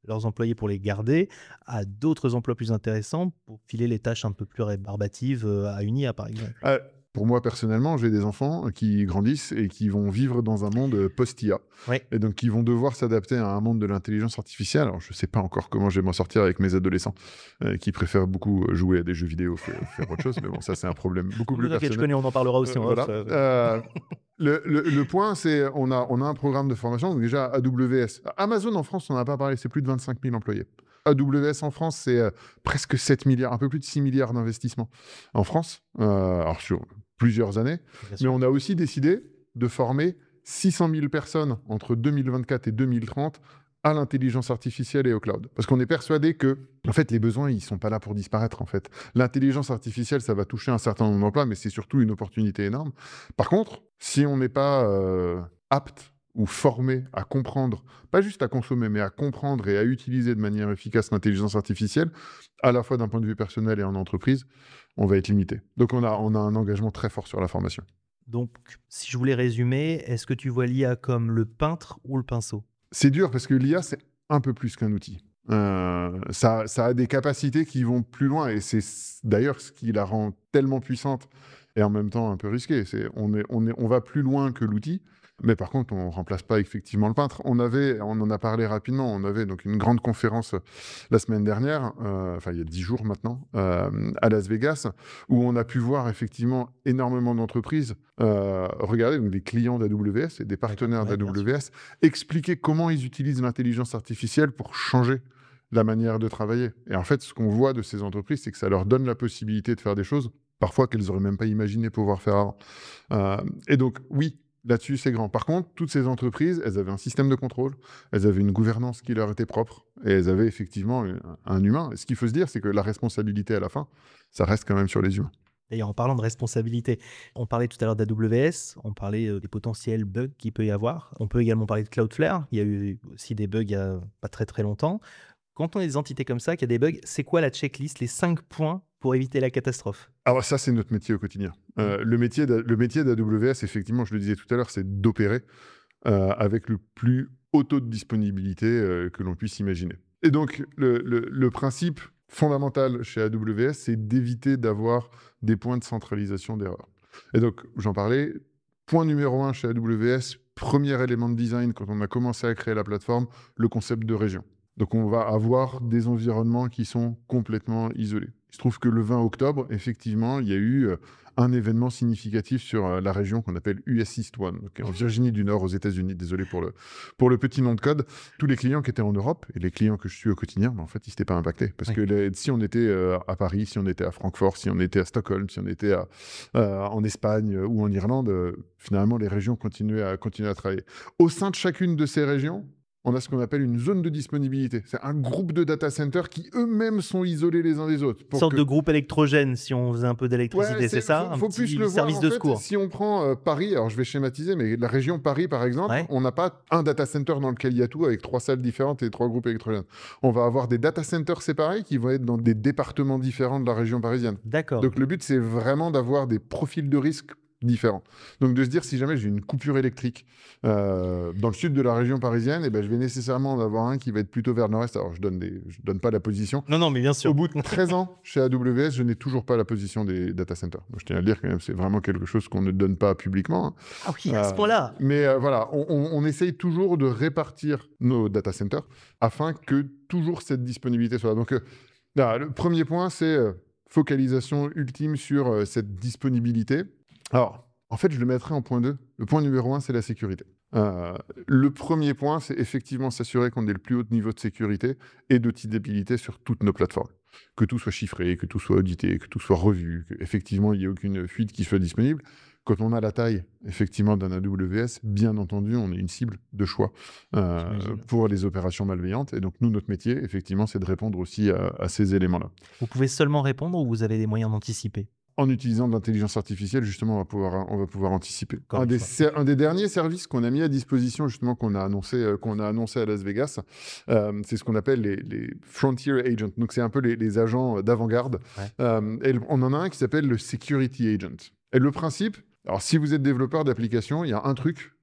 leurs employés pour les garder à d'autres emplois plus intéressants pour filer les tâches un peu plus rébarbatives euh, à une I A, par exemple. Euh, Pour moi, personnellement, j'ai des enfants qui grandissent et qui vont vivre dans un monde post-I A. Oui. Et donc, qui vont devoir s'adapter à un monde de l'intelligence artificielle. Alors, je ne sais pas encore comment je vais m'en sortir avec mes adolescents euh, qui préfèrent beaucoup jouer à des jeux vidéo que faire autre chose. Mais bon, ça, c'est un problème beaucoup plus personnel. Je connais, on en parlera aussi. Euh, en voilà. off, euh. Euh, le, le, le point, c'est on a, on a un programme de formation. Donc déjà, A W S. Amazon, en France, on n'en a pas parlé, c'est plus de vingt-cinq mille employés. A W S en France, c'est euh, presque sept milliards, un peu plus de six milliards d'investissements en France. Euh, alors, sur plusieurs années. Mais on a aussi décidé de former six cent mille personnes entre deux mille vingt-quatre et deux mille trente à l'intelligence artificielle et au cloud. Parce qu'on est persuadé que, en fait, les besoins, ils ne sont pas là pour disparaître, en fait. L'intelligence artificielle, ça va toucher un certain nombre d'emplois, mais c'est surtout une opportunité énorme. Par contre, si on n'est pas euh, apte ou formé à comprendre, pas juste à consommer, mais à comprendre et à utiliser de manière efficace l'intelligence artificielle, à la fois d'un point de vue personnel et en entreprise, on va être limité. Donc, on a, on a un engagement très fort sur la formation. Donc, si je voulais résumer, est-ce que tu vois l'I A comme le peintre ou le pinceau ? C'est dur parce que l'I A, c'est un peu plus qu'un outil. Euh, ça, ça a des capacités qui vont plus loin et c'est d'ailleurs ce qui la rend tellement puissante et en même temps un peu risquée. C'est, on, est, on, est, on va plus loin que l'outil. Mais par contre, on ne remplace pas effectivement le peintre. On, avait, on en a parlé rapidement, on avait donc une grande conférence la semaine dernière, euh, enfin il y a dix jours maintenant, euh, à Las Vegas, où on a pu voir effectivement énormément d'entreprises, euh, regarder donc des clients d'A W S et des partenaires ouais, d'A W S, expliquer comment ils utilisent l'intelligence artificielle pour changer la manière de travailler. Et en fait, ce qu'on voit de ces entreprises, c'est que ça leur donne la possibilité de faire des choses, parfois qu'elles n'auraient même pas imaginé pouvoir faire avant. Euh, et donc, oui, là-dessus, c'est grand. Par contre, toutes ces entreprises, elles avaient un système de contrôle, elles avaient une gouvernance qui leur était propre, et elles avaient effectivement un, un humain. Et ce qu'il faut se dire, c'est que la responsabilité à la fin, ça reste quand même sur les humains. D'ailleurs, en parlant de responsabilité, on parlait tout à l'heure d'A W S, on parlait euh, des potentiels bugs qu'il peut y avoir. On peut également parler de Cloudflare. Il y a eu aussi des bugs il n'y a pas très très longtemps. Quand on a des entités comme ça, qui a des bugs, c'est quoi la checklist, les cinq points pour éviter la catastrophe ? Alors ça, c'est notre métier au quotidien. Euh, le métier d'A- le métier d'A W S, effectivement, je le disais tout à l'heure, c'est d'opérer euh, avec le plus haut taux de disponibilité euh, que l'on puisse imaginer. Et donc, le, le, le principe fondamental chez A W S, c'est d'éviter d'avoir des points de centralisation d'erreur. Et donc, j'en parlais, point numéro un chez A W S, premier élément de design quand on a commencé à créer la plateforme, le concept de région. Donc, on va avoir des environnements qui sont complètement isolés. Il se trouve que le vingt octobre, effectivement, il y a eu euh, un événement significatif sur euh, la région qu'on appelle U S East One, donc en Virginie du Nord, aux États-Unis. Désolé pour le, pour le petit nom de code. Tous les clients qui étaient en Europe, et les clients que je suis au quotidien, ben, en fait, ils n'étaient pas impactés. Parce Oui. que les, si on était euh, à Paris, si on était à Francfort, si on était à Stockholm, si on était à, euh, en Espagne euh, ou en Irlande, euh, finalement, les régions continuaient à, continuaient à travailler. Au sein de chacune de ces régions, on a ce qu'on appelle une zone de disponibilité. C'est un groupe de data centers qui eux-mêmes sont isolés les uns des autres. Une sorte que... de groupe électrogène, si on faisait un peu d'électricité, ouais, c'est ça? Faut, faut un plus petit le service voir, de en fait, secours. Si on prend euh, Paris, alors je vais schématiser, mais la région Paris, par exemple, ouais. on n'a pas un data center dans lequel il y a tout, avec trois salles différentes et trois groupes électrogènes. On va avoir des data centers séparés qui vont être dans des départements différents de la région parisienne. D'accord. Donc le but, c'est vraiment d'avoir des profils de risque différents. Donc de se dire, si jamais j'ai une coupure électrique euh, dans le sud de la région parisienne, eh ben, je vais nécessairement en avoir un qui va être plutôt vers le nord-est. Alors je donne des, je donne pas la position. Non, non, mais bien sûr. Au bout de treize ans chez A W S, je n'ai toujours pas la position des data centers. Je tiens à le dire quand même, c'est vraiment quelque chose qu'on ne donne pas publiquement. Hein. Ah oui, à ce euh, point-là. Mais euh, voilà, on, on, on essaye toujours de répartir nos data centers afin que toujours cette disponibilité soit là. Donc euh, là, le premier point, c'est euh, focalisation ultime sur euh, cette disponibilité. Alors, en fait, je le mettrai en point deux. Le point numéro un, c'est la sécurité. Euh, le premier point, c'est effectivement s'assurer qu'on ait le plus haut niveau de sécurité et d'auditabilité sur toutes nos plateformes. Que tout soit chiffré, que tout soit audité, que tout soit revu, qu'effectivement, il n'y ait aucune fuite qui soit disponible. Quand on a la taille, effectivement, d'un A W S, bien entendu, on est une cible de choix euh, pour les opérations malveillantes. Et donc, nous, notre métier, effectivement, c'est de répondre aussi à, à ces éléments-là. Vous pouvez seulement répondre ou vous avez des moyens d'anticiper ? En utilisant de l'intelligence artificielle, justement, on va pouvoir, on va pouvoir anticiper. Un des, un des derniers services qu'on a mis à disposition, justement, qu'on a annoncé, euh, qu'on a annoncé à Las Vegas, euh, c'est ce qu'on appelle les, les Frontier Agents. Donc, c'est un peu les, les agents d'avant-garde. Ouais. Euh, et on en a un qui s'appelle le Security Agent. Et le principe, alors si vous êtes développeur d'application, il y a un truc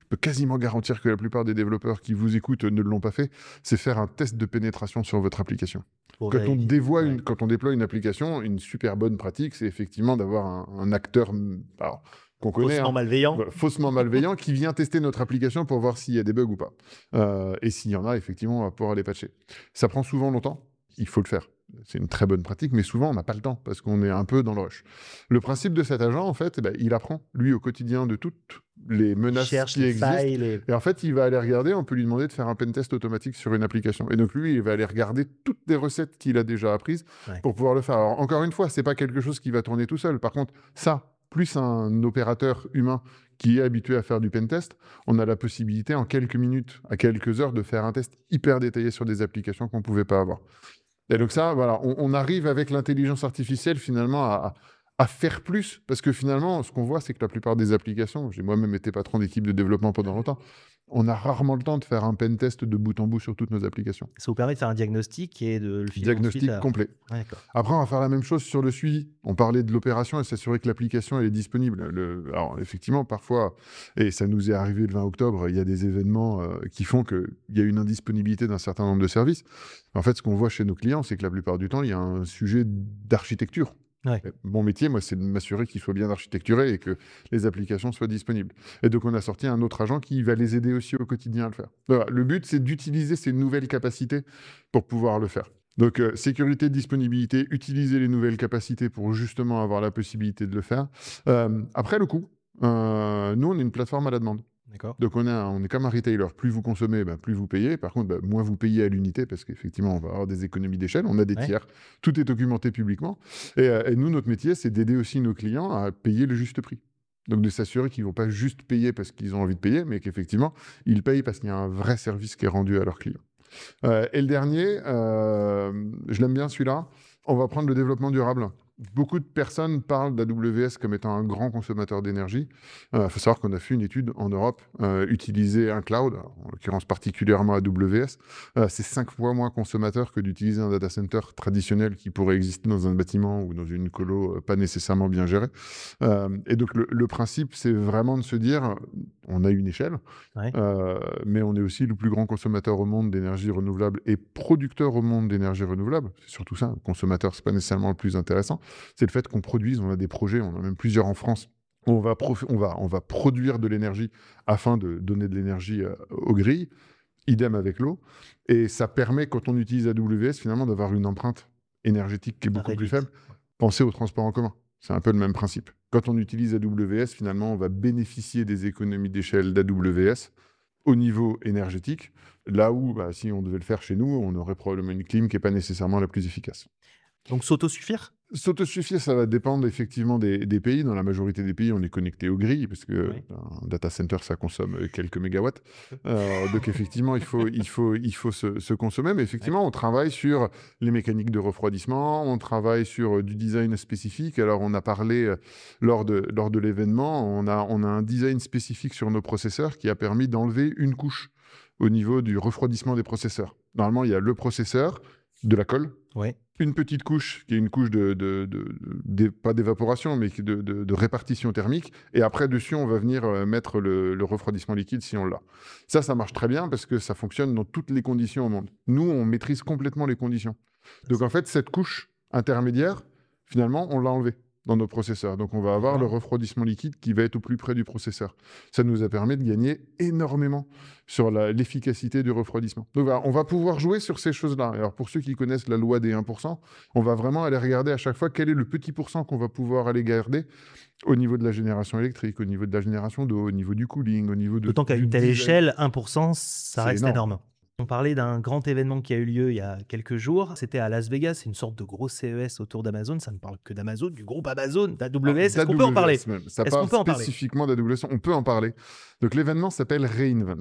peux quasiment garantir que la plupart des développeurs qui vous écoutent ne l'ont pas fait, c'est faire un test de pénétration sur votre application. Pour Quand on, vérifier. dévoie Ouais. une, quand on déploie une application, une super bonne pratique, c'est effectivement d'avoir un, un acteur mm, alors, qu'on connaît, Faussement hein, malveillant. voilà, faussement malveillant, qui vient tester notre application pour voir s'il y a des bugs ou pas. Euh, et s'il y en a, effectivement, on va pouvoir les patcher. Ça prend souvent longtemps, il faut le faire. C'est une très bonne pratique, mais souvent, on n'a pas le temps parce qu'on est un peu dans le rush. Le principe de cet agent, en fait, eh ben, il apprend, lui, au quotidien, de toutes les Il menaces cherche qui les existent. failles. les- Et en fait, il va aller regarder, on peut lui demander de faire un pentest automatique sur une application. Et donc, lui, il va aller regarder toutes les recettes qu'il a déjà apprises Ouais. pour pouvoir le faire. Alors, encore une fois, c'est pas quelque chose qui va tourner tout seul. Par contre, ça, plus un opérateur humain qui est habitué à faire du pentest, on a la possibilité, en quelques minutes, à quelques heures, de faire un test hyper détaillé sur des applications qu'on pouvait pas avoir. Et donc ça, voilà, on, on arrive avec l'intelligence artificielle, finalement, à... à à faire plus, parce que finalement, ce qu'on voit, c'est que la plupart des applications, j'ai moi-même été patron d'équipe de développement pendant longtemps, on a rarement le temps de faire un pen test de bout en bout sur toutes nos applications. Ça vous permet de faire un diagnostic et de le filer Diagnostic ensuite à- complet. Ouais, d'accord. Après, on va faire la même chose sur le suivi. On parlait de l'opération et s'assurer que l'application elle est disponible. Le... Alors, effectivement, parfois, et ça nous est arrivé le vingt octobre, il y a des événements euh, qui font qu'il y a une indisponibilité d'un certain nombre de services. En fait, ce qu'on voit chez nos clients, c'est que la plupart du temps, il y a un sujet d'architecture. Ouais. Mon métier, moi, c'est de m'assurer qu'ils soient bien architecturés et que les applications soient disponibles. Et donc, on a sorti un autre agent qui va les aider aussi au quotidien à le faire. Voilà. Le but, c'est d'utiliser ces nouvelles capacités pour pouvoir le faire. Donc, euh, sécurité, disponibilité, utiliser les nouvelles capacités pour justement avoir la possibilité de le faire. Euh, après, le coût. Euh, nous, on est une plateforme à la demande. D'accord. Donc, on est, un- on est comme un retailer. Plus vous consommez, ben, plus vous payez. Par contre, ben, moins vous payez à l'unité parce qu'effectivement, on va avoir des économies d'échelle. On a des Ouais. tiers. Tout est documenté publiquement. Et, euh, et nous, notre métier, c'est d'aider aussi nos clients à payer le juste prix. Donc, de s'assurer qu'ils ne vont pas juste payer parce qu'ils ont envie de payer, mais qu'effectivement, ils payent parce qu'il y a un vrai service qui est rendu à leurs clients. Euh, et le dernier, euh, je l'aime bien celui-là, on va prendre le développement durable. Beaucoup de personnes parlent d'A W S comme étant un grand consommateur d'énergie. Il faut savoir qu'on a fait une étude en Europe, euh, utiliser un cloud, en l'occurrence particulièrement A W S, euh, c'est cinq fois moins consommateur que d'utiliser un data center traditionnel qui pourrait exister dans un bâtiment ou dans une colo euh, pas nécessairement bien gérée. Euh, et donc le, le principe, c'est vraiment de se dire, on a une échelle, Ouais. euh, mais on est aussi le plus grand consommateur au monde d'énergie renouvelable et producteur au monde d'énergie renouvelable. C'est surtout ça, le consommateur, c'est pas nécessairement le plus intéressant. C'est le fait qu'on produise, on a des projets, on en a même plusieurs en France. On va, prof- on va, on va produire de l'énergie afin de donner de l'énergie euh, aux grilles, idem avec l'eau. Et ça permet, quand on utilise A W S, finalement, d'avoir une empreinte énergétique qui est beaucoup plus Réduite. faible. Pensez au transport en commun. C'est un peu le même principe. Quand on utilise A W S, finalement, on va bénéficier des économies d'échelle d'A W S au niveau énergétique, là où, bah, si on devait le faire chez nous, on aurait probablement une clim qui n'est pas nécessairement la plus efficace. Donc s'autosuffire. S'autosuffire, ça va dépendre effectivement des, des pays. Dans la majorité des pays, on est connecté aux grilles, parce que Oui. un data center, ça consomme quelques mégawatts. Euh, donc effectivement, il faut, il faut, il faut se, se consommer. Mais effectivement, on travaille sur les mécaniques de refroidissement, on travaille sur euh, du design spécifique. Alors, on a parlé euh, lors de, lors de l'événement, on a, on a un design spécifique sur nos processeurs qui a permis d'enlever une couche au niveau du refroidissement des processeurs. Normalement, il y a le processeur, de la colle, Ouais. une petite couche qui est une couche de, de, de, de- pas d'évaporation, mais qui- de, de- de répartition thermique. Et après, dessus, on va venir euh, mettre le, le refroidissement liquide si on l'a. Ça, ça marche très bien parce que ça fonctionne dans toutes les conditions au monde. Nous, on maîtrise complètement les conditions. Donc, en fait, cette couche intermédiaire, finalement, on l'a enlevée dans nos processeurs. Donc, on va avoir le D'accord. refroidissement liquide qui va être au plus près du processeur. Ça nous a permis de gagner énormément sur la- l'efficacité du refroidissement. Donc, voilà, on va pouvoir jouer sur ces choses-là. Alors, pour ceux qui connaissent la loi des un pour cent, on va vraiment aller regarder à chaque fois quel est le petit pourcent qu'on va pouvoir aller garder au niveau de la génération électrique, au niveau de la génération d'eau, au niveau du cooling, au niveau de... D'autant qu'à du une telle design. échelle, un pour cent, ça C'est reste énorme. énorme. On parlait d'un grand événement qui a eu lieu il y a quelques jours. C'était à Las Vegas, c'est une sorte de gros C E S autour d'Amazon. Ça ne parle que d'Amazon, du groupe Amazon, d'A W S. Est-ce qu'on peut en parler? d'A W S même. Ça Est-ce parle qu'on peut en parler spécifiquement d'A W S. On peut en parler. Donc l'événement s'appelle Reinvent.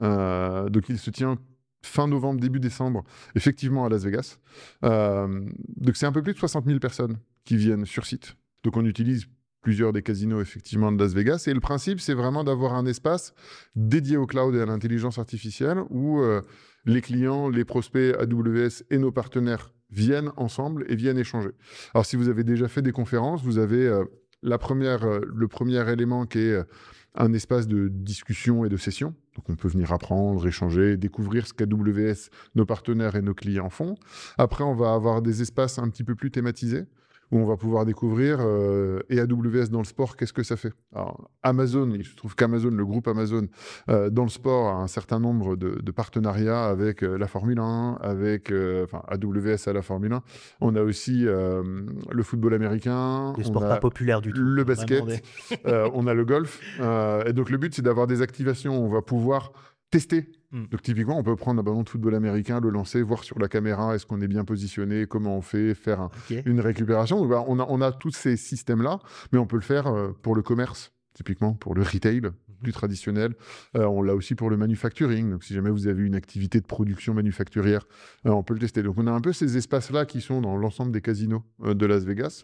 Euh, donc il se tient fin novembre, début décembre, effectivement à Las Vegas. Euh, donc c'est un peu plus de soixante mille personnes qui viennent sur site. Donc on utilise plusieurs des casinos effectivement de Las Vegas. Et le principe, c'est vraiment d'avoir un espace dédié au cloud et à l'intelligence artificielle où euh, les clients, les prospects A W S et nos partenaires viennent ensemble et viennent échanger. Alors, si vous avez déjà fait des conférences, vous avez euh, la première, euh, le premier élément qui est euh, un espace de discussion et de session. Donc, on peut venir apprendre, échanger, découvrir ce qu'A W S, nos partenaires et nos clients font. Après, on va avoir des espaces un petit peu plus thématisés, où on va pouvoir découvrir euh, et A W S dans le sport, qu'est-ce que ça fait. Alors, Amazon, il se trouve qu'Amazon, le groupe Amazon, euh, dans le sport, a un certain nombre de, de partenariats avec euh, la Formule un, avec euh, enfin, A W S à la Formule un. On a aussi euh, le football américain. Les on sports a pas populaires du tout. le Vraiment basket, des- euh, on a le golf. euh, et donc, le but, c'est d'avoir des activations où on va pouvoir tester. Mm. Donc, typiquement, on peut prendre un ballon de football américain, le lancer, voir sur la caméra, est-ce qu'on est bien positionné, comment on fait, faire un, Ok. une récupération. Donc, bah, on, a, on a tous ces systèmes-là, mais on peut le faire euh, pour le commerce, typiquement pour le retail, plus traditionnel. Euh, on l'a aussi pour le manufacturing. Donc, si jamais vous avez une activité de production manufacturière, euh, on peut le tester. Donc, on a un peu ces espaces-là qui sont dans l'ensemble des casinos euh, de Las Vegas.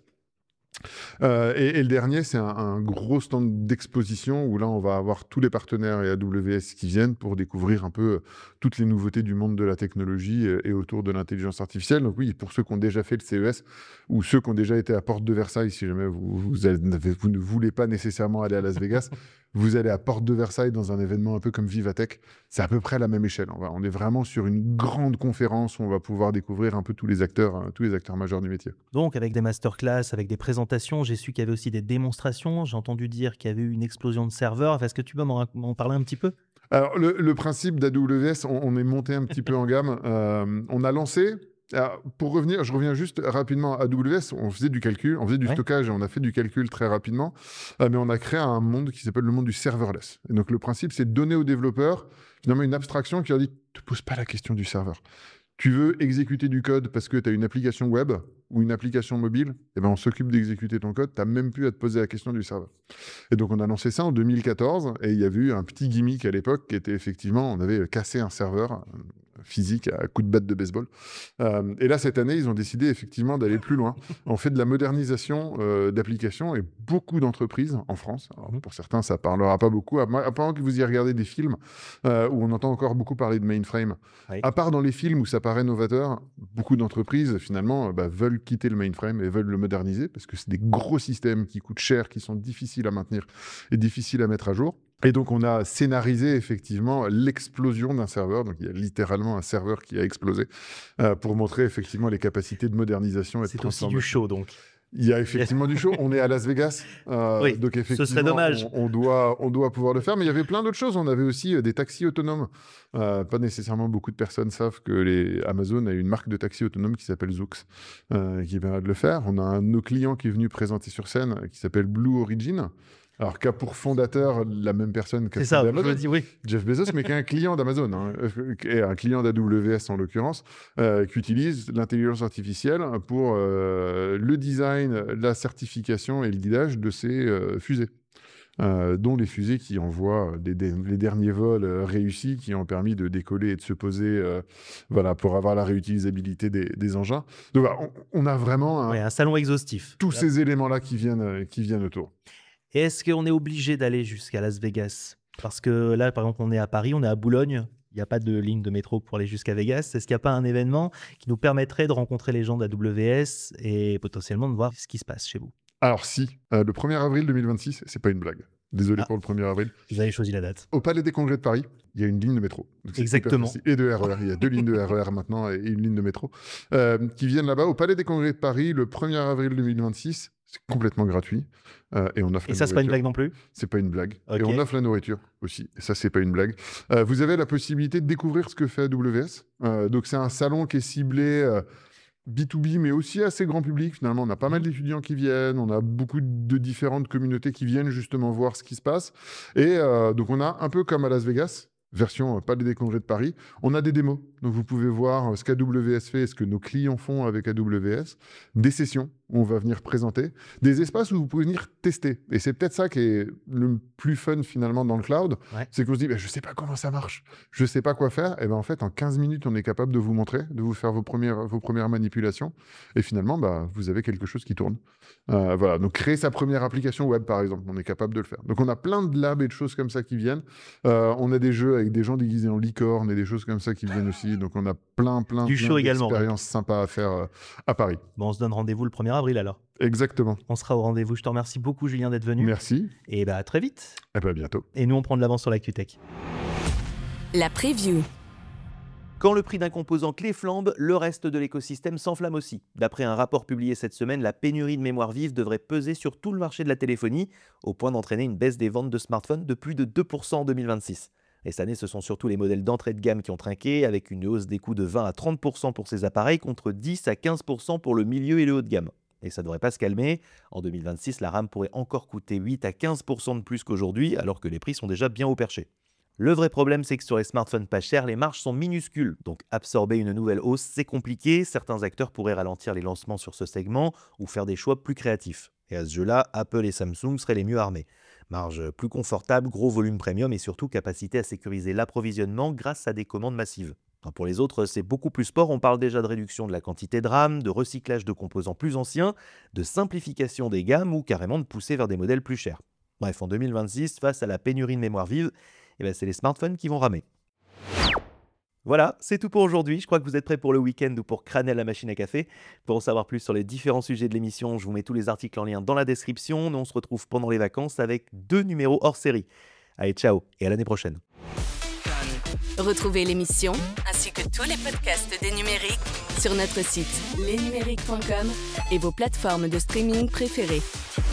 Euh, et, et le dernier, c'est un, un gros stand d'exposition où là, on va avoir tous les partenaires et A W S qui viennent pour découvrir un peu euh, toutes les nouveautés du monde de la technologie euh, et autour de l'intelligence artificielle. Donc oui, pour ceux qui ont déjà fait le C E S ou ceux qui ont déjà été à Porte de Versailles, si jamais vous, vous, avez- vous ne voulez pas nécessairement aller à Las Vegas, vous allez à Porte de Versailles dans un événement un peu comme Vivatech. C'est à peu près à la même échelle. On, va- on est vraiment sur une grande conférence où on va pouvoir découvrir un peu tous les acteurs, hein, tous les acteurs majeurs du métier. Donc, avec des masterclass, avec des présentations, j'ai su qu'il y avait aussi des démonstrations. J'ai entendu dire qu'il y avait eu une explosion de serveurs. Enfin, est-ce que tu peux m'en rac- m'en parler un petit peu? Alors, le, le principe d'A W S, on, on est monté un petit peu en gamme. Euh, on a lancé. Alors, pour revenir, je reviens juste rapidement à A W S. On faisait du calcul, on faisait du Ouais. stockage et on a fait du calcul très rapidement. Euh, mais on a créé un monde qui s'appelle le monde du serverless. Et donc, le principe, c'est de donner aux développeurs finalement une abstraction qui leur dit ne te pose pas la question du serveur. Tu veux exécuter du code parce que tu as une application web ou une application mobile, eh ben on s'occupe d'exécuter ton code, tu n'as même plus à te poser la question du serveur. Et donc on a lancé ça en deux mille quatorze et il y avait eu un petit gimmick à l'époque qui était effectivement, on avait cassé un serveur euh, physique à coup de batte de baseball. Euh, et là, cette année, ils ont décidé effectivement d'aller plus loin. On fait de la modernisation euh, d'applications et beaucoup d'entreprises en France. Alors, pour certains, ça parlera pas beaucoup. À à part que vous y regardez des films euh, où on entend encore beaucoup parler de mainframe. Oui. À part dans les films où ça paraît novateur, beaucoup d'entreprises finalement euh, bah, veulent quitter le mainframe et veulent le moderniser parce que c'est des gros systèmes qui coûtent cher, qui sont difficiles à maintenir et difficiles à mettre à jour. Et donc, on a scénarisé effectivement l'explosion d'un serveur. Donc, il y a littéralement un serveur qui a explosé euh, pour montrer effectivement les capacités de modernisation et de C'est aussi transformation. du show, donc. Il y a effectivement du show. On est à Las Vegas. euh, Oui, donc, ce effectivement, serait dommage. On, on doit, on doit pouvoir le faire. Mais il y avait plein d'autres choses. On avait aussi euh, des taxis autonomes. Euh, pas nécessairement beaucoup de personnes savent que les Amazon a une marque de taxi autonome qui s'appelle Zoox, euh, qui permet de le faire. On a un de nos clients qui est venu présenter sur scène euh, qui s'appelle Blue Origin. Alors, qu'a pour fondateur la même personne que C'est ça, je Amazon, me dis oui. Jeff Bezos, mais qui est un client d'Amazon, hein, euh, qui est un client d'A W S en l'occurrence, euh, qui utilise l'intelligence artificielle pour euh, le design, la certification et le guidage de ses euh, fusées. Euh, dont les fusées qui envoient des- des- les derniers vols euh, réussis qui ont permis de décoller et de se poser euh, voilà, pour avoir la réutilisabilité des, des engins. Donc voilà, on, on a vraiment un- Ouais, un salon exhaustif. tous ces éléments-là qui viennent, euh, qui viennent autour. Et est-ce qu'on est obligé d'aller jusqu'à Las Vegas? Parce que là, par exemple, on est à Paris, on est à Boulogne. Il n'y a pas de ligne de métro pour aller jusqu'à Vegas. Est-ce qu'il n'y a pas un événement qui nous permettrait de rencontrer les gens d'A W S et potentiellement de voir ce qui se passe chez vous? Alors si, euh, le premier avril deux mille vingt-six, c'est pas une blague. Désolé Ah. pour le premier avril. Vous avez choisi la date. Au Palais des Congrès de Paris, il y a une ligne de métro. Donc, c'est Exactement. hyper facile. Et de R E R. Il y a deux lignes de R E R maintenant et une ligne de métro euh, qui viennent là-bas. Au Palais des Congrès de Paris, le premier avril deux mille vingt-six, c'est complètement gratuit. Euh, et on offre Et la ça, c'est pas une nourriture. blague non plus? C'est pas une blague. Ok. Et on offre la nourriture aussi. Et ça, c'est pas une blague. Euh, vous avez la possibilité de découvrir ce que fait A W S. Euh, donc, c'est un salon qui est ciblé euh, B deux B, mais aussi assez grand public. Finalement, on a pas mal d'étudiants qui viennent. On a beaucoup de différentes communautés qui viennent justement voir ce qui se passe. Et euh, donc, on a un peu comme à Las Vegas, version euh, Palais des Congrès de Paris, on a des démos. Donc, vous pouvez voir euh, ce qu'A W S fait et ce que nos clients font avec A W S. Des sessions où on va venir présenter. Des espaces où vous pouvez venir tester. Et c'est peut-être ça qui est le plus fun finalement dans le cloud. Ouais. C'est qu'on se dit, bah, je ne sais pas comment ça marche. Je ne sais pas quoi faire. Et ben en fait, en quinze minutes, on est capable de vous montrer, de vous faire vos premières, vos premières manipulations. Et finalement, bah, vous avez quelque chose qui tourne. Euh, voilà. Donc, créer sa première application web, par exemple, on est capable de le faire. Donc, on a plein de labs et de choses comme ça qui viennent. Euh, on a des jeux avec avec des gens déguisés en licorne et des choses comme ça qui viennent aussi. Donc on a plein, plein, Du plein show également, d'expériences sympas à faire euh, à Paris. Bon, on se donne rendez-vous le premier avril alors. Exactement. On sera au rendez-vous. Je te remercie beaucoup, Julien, d'être venu. Merci. Et bah, à très vite. Et bien à bientôt. Et nous, on prend de l'avance sur l'ActuTech. La preview. Quand le prix d'un composant clé flambe, le reste de l'écosystème s'enflamme aussi. D'après un rapport publié cette semaine, la pénurie de mémoire vive devrait peser sur tout le marché de la téléphonie, au point d'entraîner une baisse des ventes de smartphones de plus de deux pour cent en deux mille vingt-six. Et cette année, ce sont surtout les modèles d'entrée de gamme qui ont trinqué, avec une hausse des coûts de vingt à trente pour cent pour ces appareils, contre dix à quinze pour cent pour le milieu et le haut de gamme. Et ça ne devrait pas se calmer. En deux mille vingt-six, la RAM pourrait encore coûter huit à quinze pour cent de plus qu'aujourd'hui, alors que les prix sont déjà bien haut perché. Le vrai problème, c'est que sur les smartphones pas chers, les marges sont minuscules. Donc absorber une nouvelle hausse, c'est compliqué. Certains acteurs pourraient ralentir les lancements sur ce segment ou faire des choix plus créatifs. Et à ce jeu-là, Apple et Samsung seraient les mieux armés. Marge plus confortable, gros volume premium et surtout capacité à sécuriser l'approvisionnement grâce à des commandes massives. Enfin, pour les autres, c'est beaucoup plus sport. On parle déjà de réduction de la quantité de RAM, de recyclage de composants plus anciens, de simplification des gammes ou carrément de pousser vers des modèles plus chers. Bref, en deux mille vingt-six, face à la pénurie de mémoire vive, eh ben, c'est les smartphones qui vont ramer. Voilà, c'est tout pour aujourd'hui. Je crois que vous êtes prêts pour le week-end ou pour crâner à la machine à café. Pour en savoir plus sur les différents sujets de l'émission, je vous mets tous les articles en lien dans la description. Nous, on se retrouve pendant les vacances avec deux numéros hors série. Allez, ciao et à l'année prochaine. Retrouvez l'émission ainsi que tous les podcasts des numériques sur notre site les numériques point com et vos plateformes de streaming préférées.